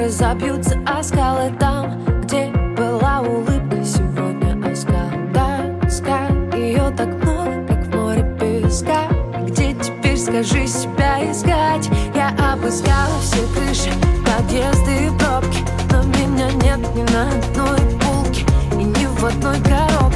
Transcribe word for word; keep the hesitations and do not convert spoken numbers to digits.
где забьются о скалы. Там, где была улыбка, сегодня оскал. Тоска, ее так много, как в море песка. Где теперь, скажи, себя искать? Я обыскала все крыши, подъезды и пробки, но меня нет ни на одной полке и ни в одной коробке.